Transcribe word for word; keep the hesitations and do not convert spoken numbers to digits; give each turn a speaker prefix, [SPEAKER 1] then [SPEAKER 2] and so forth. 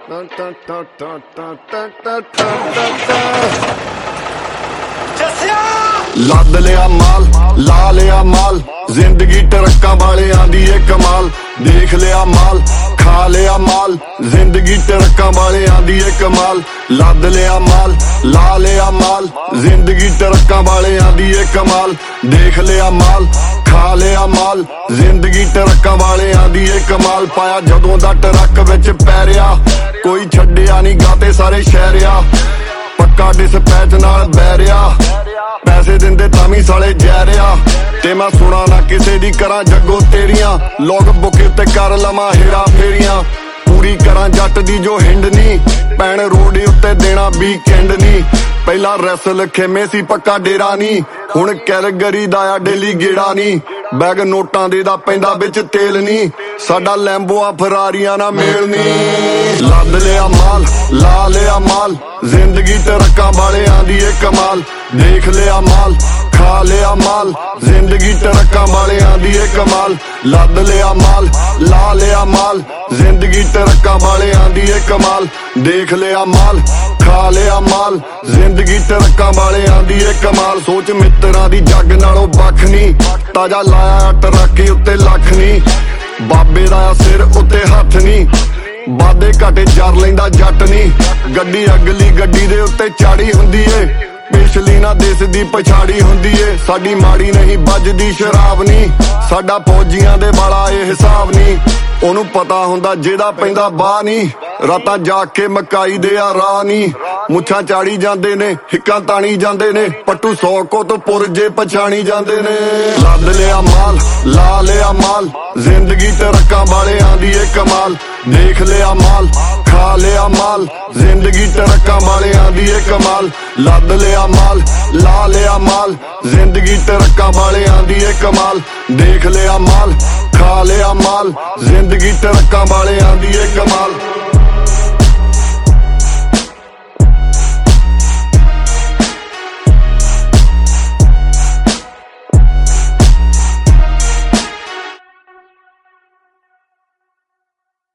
[SPEAKER 1] ਲੱਦ ਲਿਆ ਮਾਲ, ਲਾ ਲਿਆ ਮਾਲ, ਜ਼ਿੰਦਗੀ ਟਰੱਕਾਂ ਵਾਲਿਆਂ ਦੀ ਏ ਕਮਾਲ। ਦੇਖ ਲਿਆ ਮਾਲ, ਖਾ ਲਿਆ ਮਾਲ, ਜ਼ਿੰਦਗੀ ਟਰੱਕਾਂ ਵਾਲਿਆਂ ਦੀ ਏ ਕਮਾਲ। ਲੱਦ ਲਿਆ ਮਾਲ, ਲਾ ਲਿਆ ਮਾਲ, ਜ਼ਿੰਦਗੀ ਟਰੱਕਾਂ ਵਾਲਿਆਂ ਦੀ ਏ ਕਮਾਲ। ਦੇਖ ਲਿਆ ਮਾਲ, ਖਾ ਲਿਆ ਮਾਲ, ਜ਼ਿੰਦਗੀ ਟਰੱਕਾਂ ਵਾਲਿਆਂ ਦੀ ਏ ਕਮਾਲ। ਪਾਇਆ ਜਦੋਂ ਦਾ ਟਰੱਕ ਵਿੱਚ ਪੈਰਿਆ, ਕੋਈ ਛੱਡਿਆ ਨਹੀਂ ਗਾਤੇ ਸਾਰੇ ਸ਼ਹਿਰਿਆ। ਪੱਕਾ ਡਿਸਪੈਚ ਨਾਲ ਬੈਰਿਆ, ਪੈਸੇ ਦਿੰਦੇ ਤਾਂ ਵੀ ਸਾਲੇ ਜੈਰਿਆ। ਤੇ ਮੈਂ ਸੁਣਾ ਨਾ ਕਿਸੇ ਦੀ ਕਰਾਂ ਜੱਗੋ ਤੇਰੀਆਂ, ਲੋਕ ਬੁਕੇ ਤੇ ਕਰ ਲਵਾਂ ਹੇਰਾ ਫੇਰੀਆਂ। ਪੂਰੀ ਕਰਾਂ ਜੱਟ ਦੀ ਜੋ ਹਿੰਡ ਨੀ, ਪੈਣ ਰੋਡ ਉੱਤੇ ਦੇਣਾ ਵੀਕਐਂਡ ਨੀ। ਪਹਿਲਾਂ ਰੈਸਲ ਖੇਮੇ ਸੀ ਪੱਕਾ ਡੇਰਾ ਨੀ, ਹੁਣ ਕੈਲਗਰੀ ਦਾ ਆ ਡੇਲੀ ਗੇੜਾ ਨੀ। ਬੈਗ ਨੋਟਾਂ ਦੇ ਦਾ ਪੈਂਦਾ ਵਿੱਚ ਤੇਲ ਨੀ, ਸਾਡਾ ਲੈਂਬੋਆਂ ਫਰਾਰੀਆਂ ਨਾ ਮੇਲ ਨੀ। ਲੱਦ ਲਿਆ ਮਾਲ, ਲਾ ਲਿਆ ਮਾਲ, ਜ਼ਿੰਦਗੀ ਟਰੱਕਾਂ ਵਾਲਿਆਂ ਦੀ ਏ ਕਮਾਲ। ਦੇਖ ਲਿਆ ਮਾਲ, ਖਾ ਲਿਆ ਮਾਲ, ਜ਼ਿੰਦਗੀ ਟਰੱਕਾਂ ਵਾਲਿਆਂ ਦੀ ਏ ਕਮਾਲ। ਲੱਦ ਲਿਆ ਮਾਲ, ਲਾ ਲਿਆ ਮਾਲ, ਜ਼ਿੰਦਗੀ ਟਰੱਕਾਂ ਵਾਲਿਆਂ ਦੀ ਏ ਕਮਾਲ। ਦੇਖ ਲਿਆ ਮਾਲ, ਖਾ ਲਿਆ ਮਾਲ, ਜ਼ਿੰਦਗੀ ਟਰੱਕਾਂ ਵਾਲਿਆਂ ਦੀ ਏ ਕਮਾਲ। ਸੋਚ ਮਿੱਤਰਾਂ ਦੀ ਜੱਗ ਨਾਲੋਂ ਵੱਖ ਨੀ, ਤਾਜਾ ਲਾਇਆ ਟਰੱਕ ਉੱਤੇ ਲੱਖ ਨੀ। ਬਾਬੇ ਦਾ ਸਿਰ ਉੱਤੇ ਹੱਥ ਨੀ, ਵਾਦੇ ਘਾਟੇ ਜਰ ਲੈਂਦਾ ਜੱਟ ਨੀ। ਗੱਡੀ ਅਗਲੀ ਗੱਡੀ ਦੇ ਉੱਤੇ ਚਾੜੀ ਹੁੰਦੀ ਏ, ਪਿਛਲੀ ਨਾ ਦੇਸ ਦੀ ਪਛਾੜੀ ਹੁੰਦੀ ਏ। ਸਾਡੀ ਮਾੜੀ ਨਹੀਂ ਵੱਜਦੀ ਸ਼ਰਾਬ ਨੀ, ਸਾਡਾ ਫੌਜੀਆਂ ਦੇ ਵਾਲਾ ਇਹ ਹਿਸਾਬ ਨੀ। ਉਹਨੂੰ ਪਤਾ ਹੁੰਦਾ ਜਿਹਦਾ ਪੈਂਦਾ ਬਾਹ ਨੀ, ਰਾਤਾਂ ਜਾ ਕੇ ਮਕਾਈ ਦੇ ਆ ਰਾਹ ਨੀ। ਮੁੱਛਾਂ ਚਾੜੀ ਜਾਂਦੇ ਨੇ, ਹਿੱਕਾਂ ਤਾਣੀ ਜਾਂਦੇ ਨੇ, ਪੱਟੂ ਸੌ ਕੋਤ ਪੁਰਜੇ ਪਛਾਣੀ ਜਾਂਦੇ ਨੇ। ਲੱਦ ਲਿਆ ਮਾਲ, ਲਾ ਲਿਆ ਮਾਲ, ਜ਼ਿੰਦਗੀ ਟਰੱਕਾਂ ਵਾਲਿਆਂ ਦੀ ਏ ਕਮਾਲ। ਦੇਖ ਲਿਆ ਮਾਲ, ਖਾ ਲਿਆ ਮਾਲ, ਜ਼ਿੰਦਗੀ ਟਰੱਕਾਂ ਵਾਲਿਆਂ ਦੀ ਏ ਕਮਾਲ। ਲੱਦ ਲਿਆ ਮਾਲ, ਲਾ ਲਿਆ ਮਾਲ, ਜ਼ਿੰਦਗੀ ਟਰੱਕਾਂ ਵਾਲਿਆਂ ਦੀ ਏ ਕਮਾਲ। ਦੇਖ ਲਿਆ ਮਾਲ, ਖਾ ਲਿਆ ਮਾਲ, ਜ਼ਿੰਦਗੀ ਟਰੱਕਾਂ ਵਾਲਿਆਂ ਦੀ ਏ ਕਮਾਲ।